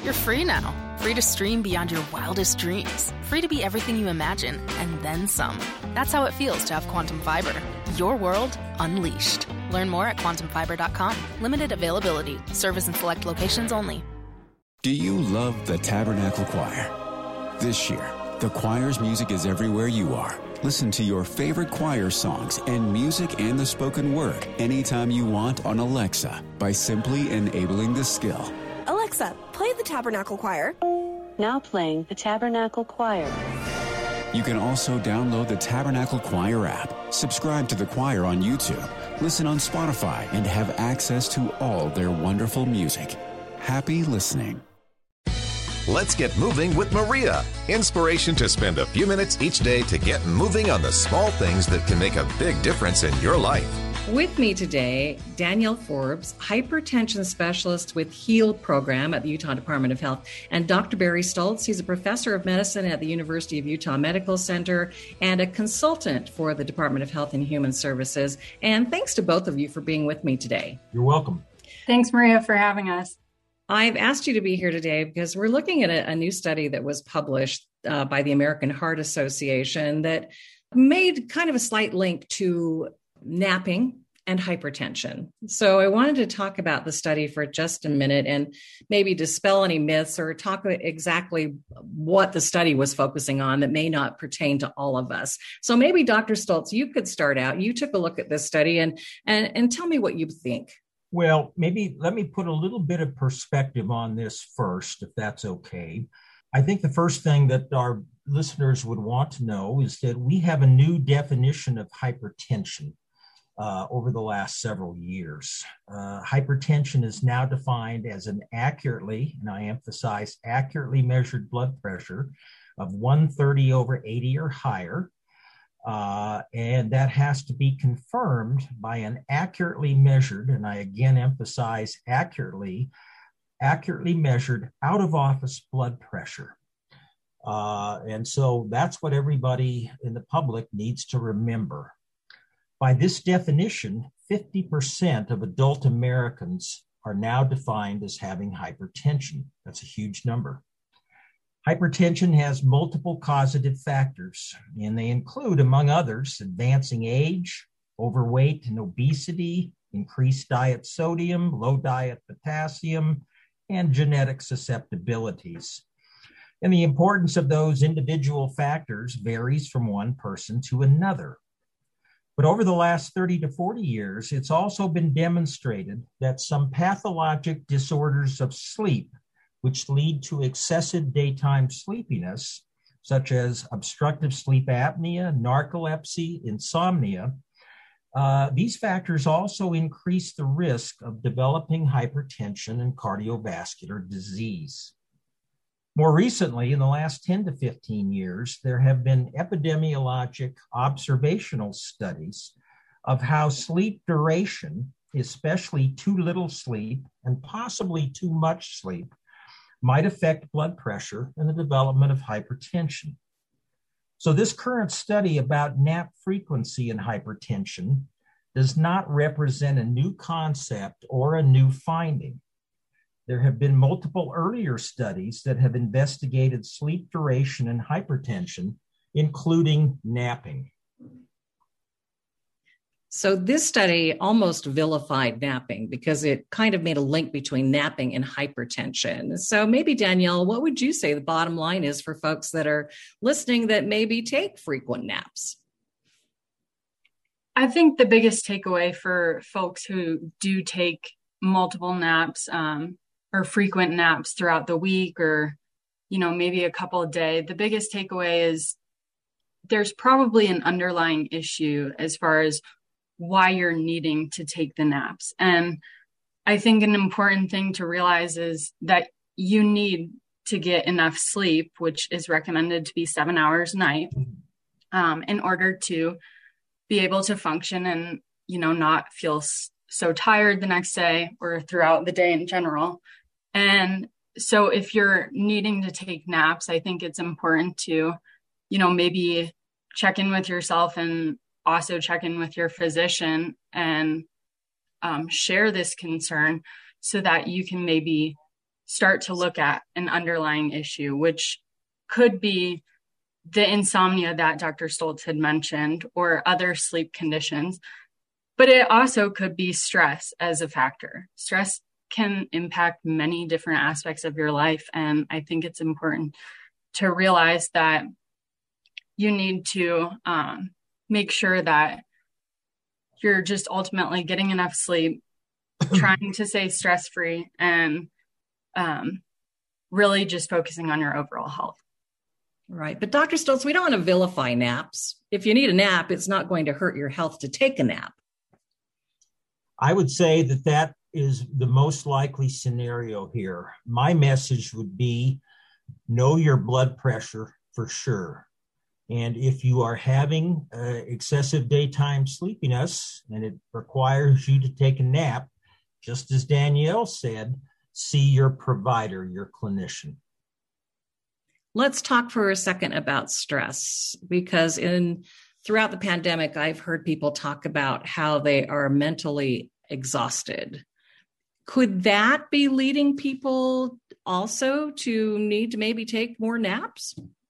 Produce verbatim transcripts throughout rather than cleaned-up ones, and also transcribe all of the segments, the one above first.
You're free now. Free to stream beyond your wildest dreams. Free to be everything you imagine, and then some. That's how it feels to have Quantum Fiber. Your world unleashed. Learn more at quantum fiber dot com. Limited availability. Service in select locations only. Do you love the Tabernacle Choir? This year, the choir's music is everywhere you are. Listen to your favorite choir songs and music and the spoken word anytime you want on Alexa by simply enabling the skill. Alexa, play the Tabernacle Choir. Now playing the Tabernacle Choir. You can also download the Tabernacle Choir app, subscribe to the choir on YouTube, listen on Spotify, and have access to all their wonderful music. Happy listening. Let's get moving with Maria. Inspiration to spend a few minutes each day to get moving on the small things that can make a big difference in your life. With me today, Danielle Forbes, hypertension specialist with HEAL program at the Utah Department of Health, and Doctor Barry Stultz. He's a professor of medicine at the University of Utah Medical Center and a consultant for the Department of Health and Human Services. And thanks to both of you for being with me today. You're welcome. Thanks, Maria, for having us. I've asked you to be here today because we're looking at a, a new study that was published uh, by the American Heart Association that made kind of a slight link to napping and hypertension. So I wanted to talk about the study for just a minute and maybe dispel any myths or talk about exactly what the study was focusing on that may not pertain to all of us. So maybe Doctor Stultz, you could start out. You took a look at this study and and, and tell me what you think. Well, maybe let me put a little bit of perspective on this first, if that's okay. I think the first thing that our listeners would want to know is that we have a new definition of hypertension uh, over the last several years. Uh, hypertension is now defined as an accurately, and I emphasize accurately measured blood pressure of one thirty over eighty or higher. Uh, and that has to be confirmed by an accurately measured, and I again emphasize accurately, accurately measured out-of-office blood pressure. Uh, and so that's what everybody in the public needs to remember. By this definition, fifty percent of adult Americans are now defined as having hypertension. That's a huge number. Hypertension has multiple causative factors, and they include, among others, advancing age, overweight and obesity, increased diet sodium, low diet potassium, and genetic susceptibilities. And the importance of those individual factors varies from one person to another. But over the last thirty to forty years, it's also been demonstrated that some pathologic disorders of sleep, which lead to excessive daytime sleepiness, such as obstructive sleep apnea, narcolepsy, insomnia, uh, these factors also increase the risk of developing hypertension and cardiovascular disease. More recently, in the last ten to fifteen years, there have been epidemiologic observational studies of how sleep duration, especially too little sleep and possibly too much sleep, might affect blood pressure and the development of hypertension. So this current study about nap frequency and hypertension does not represent a new concept or a new finding. There have been multiple earlier studies that have investigated sleep duration and hypertension, including napping. So this study almost vilified napping because it kind of made a link between napping and hypertension. So maybe, Danielle, what would you say the bottom line is for folks that are listening that maybe take frequent naps? I think the biggest takeaway for folks who do take multiple naps um, or frequent naps throughout the week or, you know, maybe a couple a day, the biggest takeaway is there's probably an underlying issue as far as why you're needing to take the naps. And I think an important thing to realize is that you need to get enough sleep, which is recommended to be seven hours a night, um, in order to be able to function and, you know, not feel s- so tired the next day or throughout the day in general. And so if you're needing to take naps, I think it's important to, you know, maybe check in with yourself and also check in with your physician and um, share this concern so that you can maybe start to look at an underlying issue, which could be the insomnia that Doctor Stoltz had mentioned or other sleep conditions. But it also could be stress as a factor. Stress can impact many different aspects of your life. And I think it's important to realize that you need to um, make sure that you're just ultimately getting enough sleep, trying to stay stress-free, and um, really just focusing on your overall health. Right. But Doctor Stoltz, we don't want to vilify naps. If you need a nap, it's not going to hurt your health to take a nap. I would say that that is the most likely scenario here. My message would be know your blood pressure for sure. And if you are having uh, excessive daytime sleepiness and it requires you to take a nap, just as Danielle said, see your provider, your clinician. Let's talk for a second about stress, because in throughout the pandemic, I've heard people talk about how they are mentally exhausted. Could that be leading people also to need to maybe take more naps?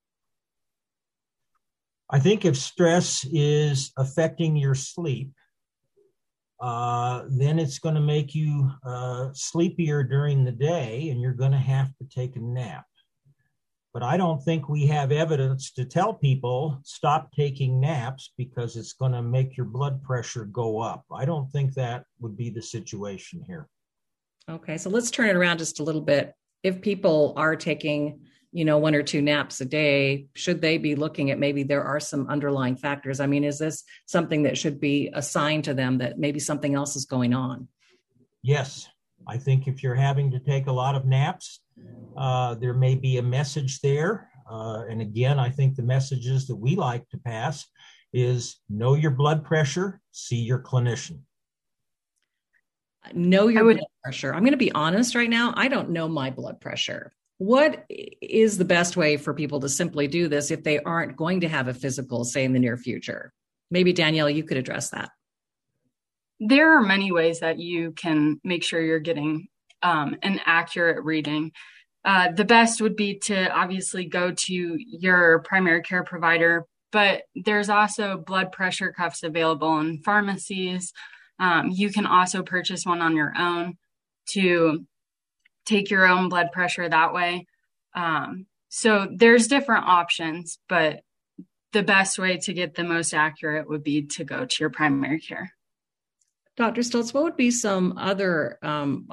I think if stress is affecting your sleep, uh, then it's going to make you uh, sleepier during the day, and you're going to have to take a nap. But I don't think we have evidence to tell people stop taking naps because it's going to make your blood pressure go up. I don't think that would be the situation here. Okay, so let's turn it around just a little bit. If people are taking, you know, one or two naps a day, should they be looking at maybe there are some underlying factors? I mean, is this something that should be assigned to them that maybe something else is going on? Yes, I think if you're having to take a lot of naps, uh, there may be a message there. Uh, and again, I think the messages that we like to pass is know your blood pressure, see your clinician. Know your would, blood pressure. I'm going to be honest right now. I don't know my blood pressure. What is the best way for people to simply do this if they aren't going to have a physical, say, in the near future? Maybe Danielle, you could address that. There are many ways that you can make sure you're getting um, an accurate reading. Uh, the best would be to obviously go to your primary care provider, but there's also blood pressure cuffs available in pharmacies. Um, you can also purchase one on your own to take your own blood pressure that way. Um, so there's different options, but the best way to get the most accurate would be to go to your primary care. Doctor Stoltz, what would be some other um,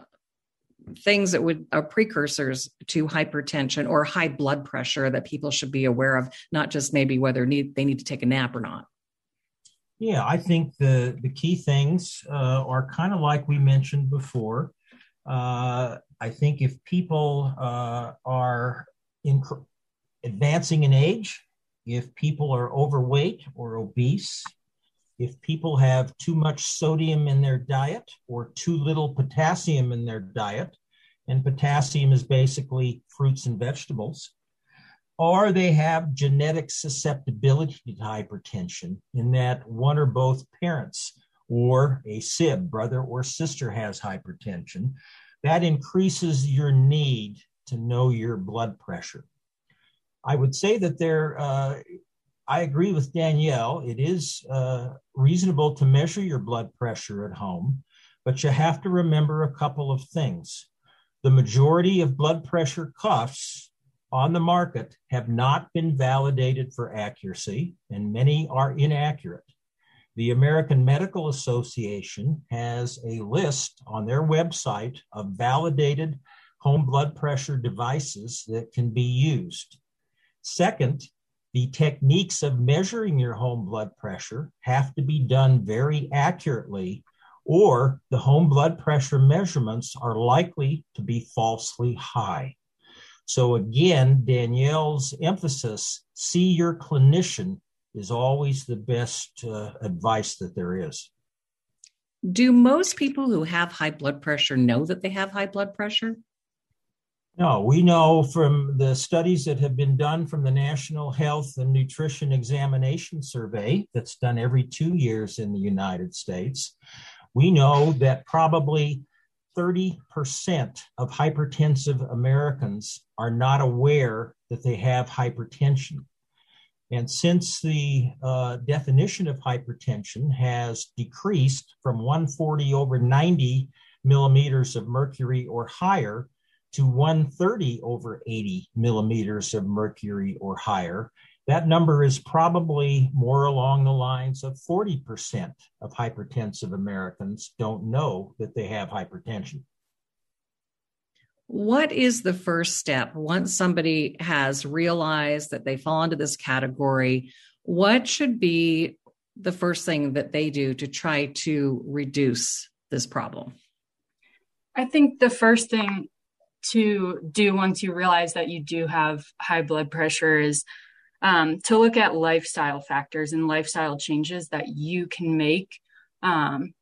things that would are precursors to hypertension or high blood pressure that people should be aware of, not just maybe whether need, they need to take a nap or not? Yeah, I think the, the key things uh, are kind of like we mentioned before. Uh, I think if people uh, are in, advancing in age, if people are overweight or obese, if people have too much sodium in their diet or too little potassium in their diet, and potassium is basically fruits and vegetables, or they have genetic susceptibility to hypertension in that one or both parents or a sib, brother or sister, has hypertension, that increases your need to know your blood pressure. I would say that there, uh, I agree with Danielle. It is uh, reasonable to measure your blood pressure at home, but you have to remember a couple of things. The majority of blood pressure cuffs on the market have not been validated for accuracy, and many are inaccurate. The American Medical Association has a list on their website of validated home blood pressure devices that can be used. Second, the techniques of measuring your home blood pressure have to be done very accurately, or the home blood pressure measurements are likely to be falsely high. So again, Danielle's emphasis, see your clinician, is always the best uh, advice that there is. Do most people who have high blood pressure know that they have high blood pressure? No, we know from the studies that have been done from the National Health and Nutrition Examination Survey that's done every two years in the United States, we know that probably thirty percent of hypertensive Americans are not aware that they have hypertension. And since the uh, definition of hypertension has decreased from one forty over ninety millimeters of mercury or higher to one thirty over eighty millimeters of mercury or higher, that number is probably more along the lines of forty percent of hypertensive Americans don't know that they have hypertension. What is the first step once somebody has realized that they fall into this category? What should be the first thing that they do to try to reduce this problem? I think the first thing to do once you realize that you do have high blood pressure is um, to look at lifestyle factors and lifestyle changes that you can make um,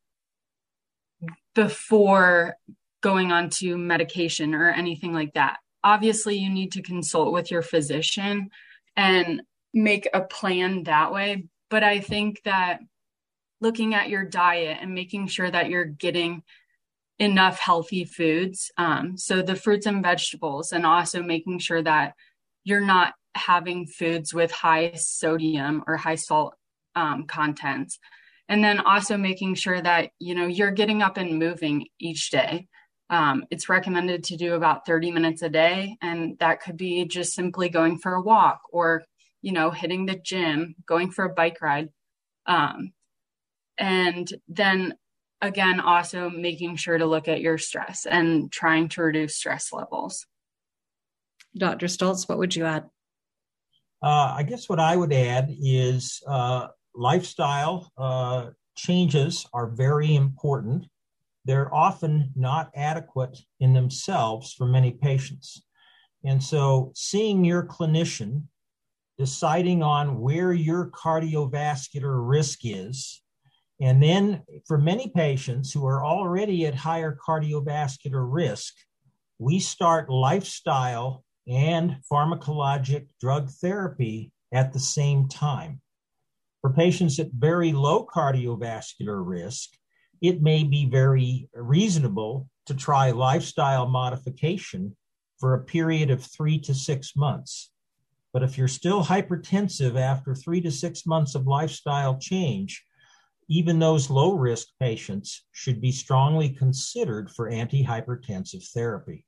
before going on to medication or anything like that. Obviously, you need to consult with your physician and make a plan that way. But I think that looking at your diet and making sure that you're getting enough healthy foods, um, so the fruits and vegetables, and also making sure that you're not having foods with high sodium or high salt um, contents. And then also making sure that, you know, you're getting up and moving each day. Um, it's recommended to do about thirty minutes a day. And that could be just simply going for a walk or, you know, hitting the gym, going for a bike ride. Um, and then again, also making sure to look at your stress and trying to reduce stress levels. Doctor Stoltz, what would you add? Uh, I guess what I would add is uh, lifestyle uh, changes are very important. They're often not adequate in themselves for many patients. And so seeing your clinician, deciding on where your cardiovascular risk is, and then for many patients who are already at higher cardiovascular risk, we start lifestyle and pharmacologic drug therapy at the same time. For patients at very low cardiovascular risk, it may be very reasonable to try lifestyle modification for a period of three to six months. But if you're still hypertensive after three to six months of lifestyle change, even those low-risk patients should be strongly considered for antihypertensive therapy.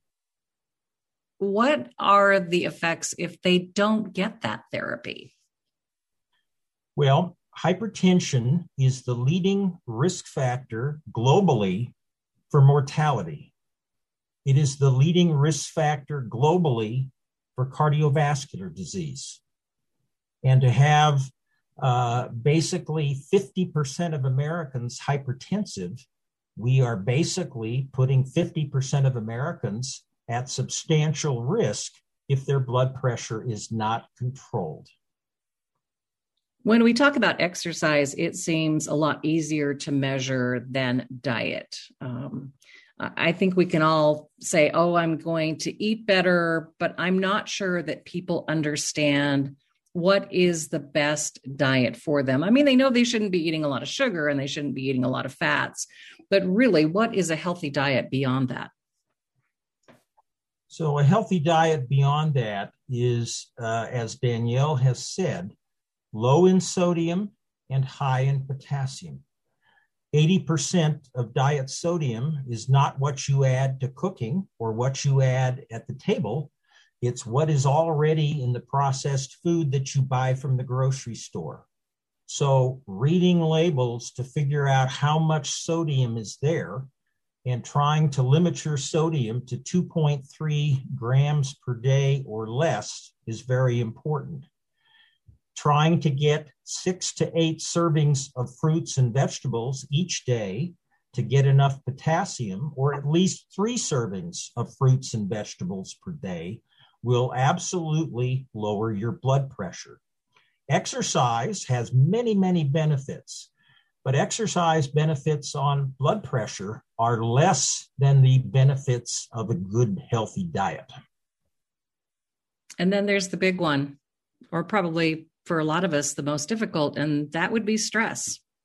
What are the effects if they don't get that therapy? Well, hypertension is the leading risk factor globally for mortality. It is the leading risk factor globally for cardiovascular disease. And to have uh, basically fifty percent of Americans hypertensive, we are basically putting fifty percent of Americans at substantial risk if their blood pressure is not controlled. When we talk about exercise, it seems a lot easier to measure than diet. Um, I think we can all say, oh, I'm going to eat better, but I'm not sure that people understand what is the best diet for them. I mean, they know they shouldn't be eating a lot of sugar and they shouldn't be eating a lot of fats, but really, what is a healthy diet beyond that? So a healthy diet beyond that is, uh, as Danielle has said, low in sodium and high in potassium. eighty percent of diet sodium is not what you add to cooking or what you add at the table. It's what is already in the processed food that you buy from the grocery store. So reading labels to figure out how much sodium is there and trying to limit your sodium to two point three grams per day or less is very important. Trying to get six to eight servings of fruits and vegetables each day to get enough potassium, or at least three servings of fruits and vegetables per day, will absolutely lower your blood pressure. Exercise has many, many benefits, but exercise benefits on blood pressure are less than the benefits of a good, healthy diet. And then there's the big one, or probably for a lot of us, the most difficult, and that would be stress.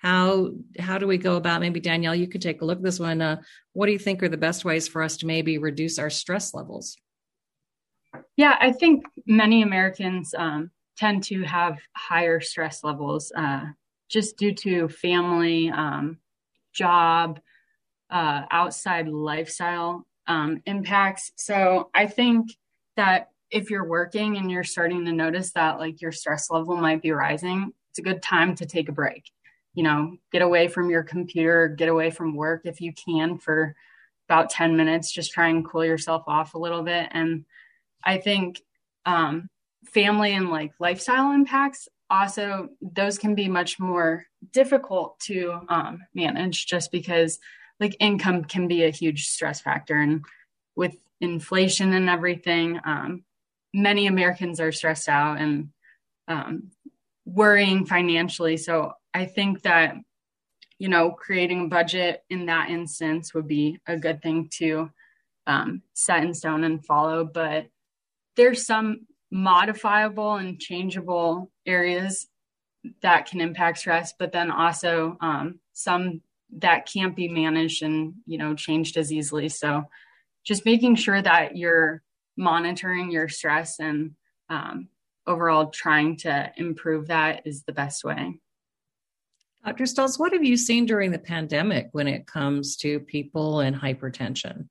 how how do we go about, maybe Danielle, you could take a look at this one. Uh, what do you think are the best ways for us to maybe reduce our stress levels? Yeah, I think many Americans um, tend to have higher stress levels uh, just due to family, um, job, uh, outside lifestyle um, impacts. So I think that if you're working and you're starting to notice that like your stress level might be rising, it's a good time to take a break. You know, get away from your computer, get away from work if you can for about ten minutes, just try and cool yourself off a little bit. And I think um, family and like lifestyle impacts also, those can be much more difficult to um, manage just because like income can be a huge stress factor. And with inflation and everything, um, many Americans are stressed out and um, worrying financially. So I think that, you know, creating a budget in that instance would be a good thing to um, set in stone and follow. But there's some modifiable and changeable areas that can impact stress, but then also um, some that can't be managed and, you know, changed as easily. So just making sure that you're monitoring your stress and um, overall trying to improve that is the best way. Doctor Stultz, what have you seen during the pandemic when it comes to people and hypertension?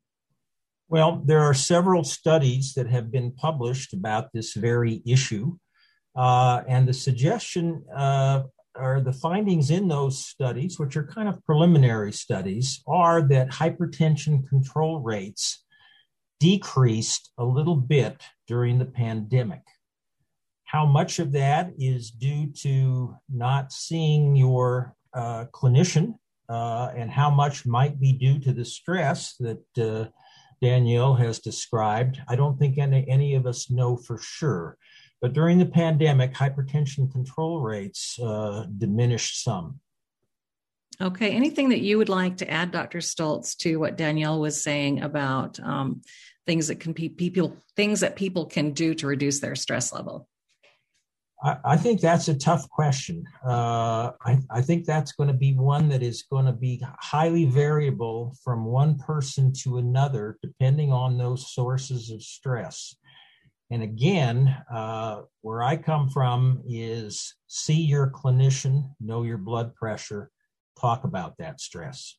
Well, there are several studies that have been published about this very issue. Uh, and the suggestion uh, or the findings in those studies, which are kind of preliminary studies, are that hypertension control rates decreased a little bit during the pandemic. How much of that is due to not seeing your uh, clinician uh, and how much might be due to the stress that uh, Danielle has described, I don't think any, any of us know for sure. But during the pandemic, hypertension control rates uh, diminished some. Okay. Anything that you would like to add, Doctor Stultz, to what Danielle was saying about um, things that can be people, things that people can do to reduce their stress level? I, I think that's a tough question. Uh, I, I think that's going to be one that is going to be highly variable from one person to another, depending on those sources of stress. And again, uh, where I come from is see your clinician, know your blood pressure, talk about that stress.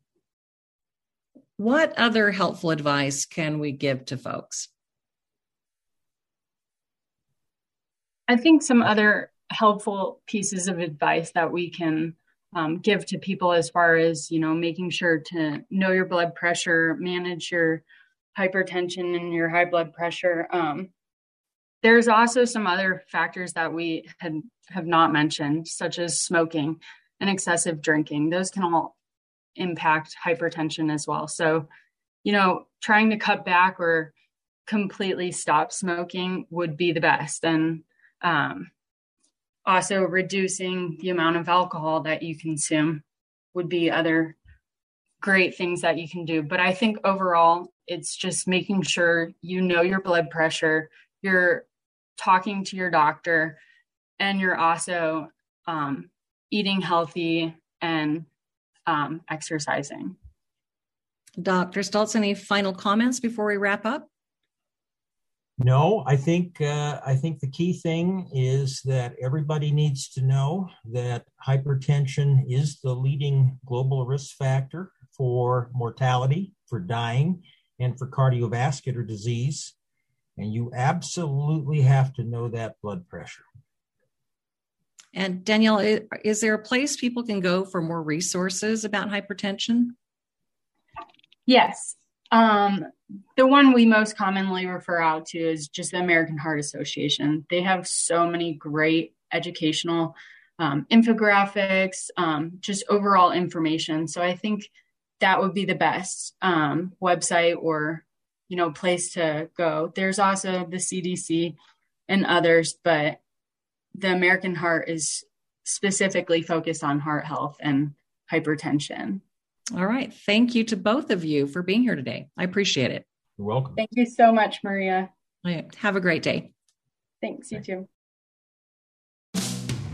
What other helpful advice can we give to folks? I think some other helpful pieces of advice that we can um, give to people as far as, you know, making sure to know your blood pressure, manage your hypertension and your high blood pressure. Um, There's also some other factors that we had, have not mentioned, such as smoking and excessive drinking. Those can all impact hypertension as well. So, you know, trying to cut back or completely stop smoking would be the best. And um, also reducing the amount of alcohol that you consume would be other great things that you can do. But I think overall, it's just making sure you know your blood pressure, you're talking to your doctor, and you're also um, eating healthy and um, exercising. Doctor Stultz, any final comments before we wrap up? No, I think uh, I think the key thing is that everybody needs to know that hypertension is the leading global risk factor for mortality, for dying, and for cardiovascular disease. And you absolutely have to know that blood pressure. And Danielle, is there a place people can go for more resources about hypertension? Yes. Um, the one we most commonly refer out to is just the American Heart Association. They have so many great educational um, infographics, um, just overall information. So I think that would be the best um, website or, you know, place to go. There's also the C D C and others, but the American Heart is specifically focused on heart health and hypertension. All right. Thank you to both of you for being here today. I appreciate it. You're welcome. Thank you so much, Maria. All right. Have a great day. Thanks. You too.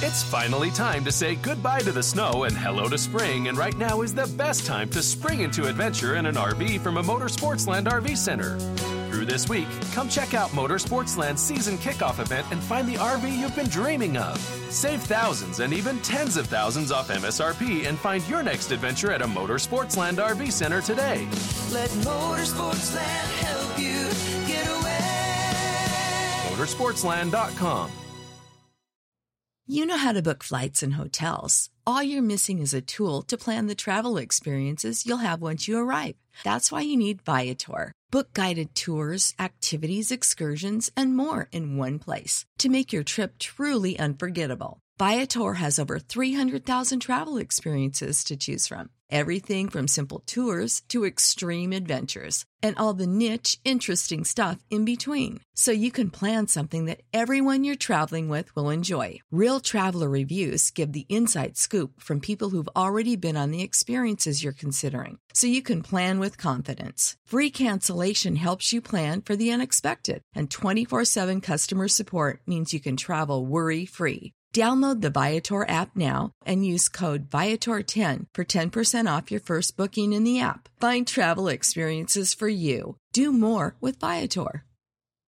It's finally time to say goodbye to the snow and hello to spring, and right now is the best time to spring into adventure in an R V from a Motorsportsland R V Center. Through this week, come check out Motorsportsland's season kickoff event and find the R V you've been dreaming of. Save thousands and even tens of thousands off M S R P and find your next adventure at a Motorsportsland R V Center today. Let Motorsportsland help you get away. Motorsportsland dot com. You know how to book flights and hotels. All you're missing is a tool to plan the travel experiences you'll have once you arrive. That's why you need Viator. Book guided tours, activities, excursions, and more in one place to make your trip truly unforgettable. Viator has over three hundred thousand travel experiences to choose from. Everything from simple tours to extreme adventures and all the niche, interesting stuff in between. So you can plan something that everyone you're traveling with will enjoy. Real traveler reviews give the inside scoop from people who've already been on the experiences you're considering. So you can plan with confidence. Free cancellation helps you plan for the unexpected. And twenty-four seven customer support means you can travel worry-free. Download the Viator app now and use code Viator ten for ten percent off your first booking in the app. Find travel experiences for you. Do more with Viator.